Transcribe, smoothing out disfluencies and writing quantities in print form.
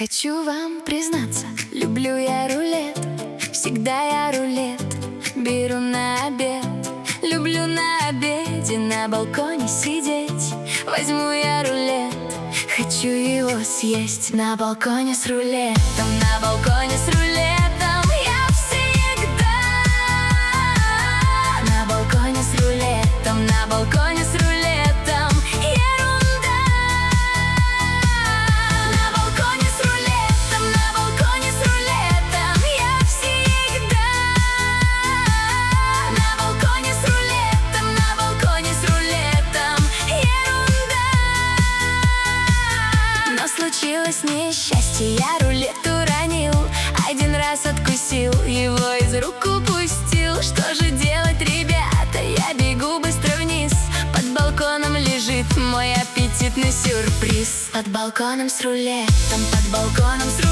Хочу вам признаться, люблю я рулет. Всегда я рулет беру на обед. Люблю на обеде на балконе сидеть. Возьму я рулет, хочу его съесть. На балконе с рулетом, на балконе с рулетом я всегда. На балконе с рулетом, на балконе с рулетом ерунда. На балконе с рулетом, на балконе с рулетом я всегда. На балконе с рулетом, на балконе с рулетом ерунда. Но случилось несчастье, я рулет уронил. Один раз откусил, его из рук упустил. Что же делать, ребята? Я бегу быстро вниз. Под балконом лежит мой аппетитный сюрприз. Под балконом с рулетом, под балконом с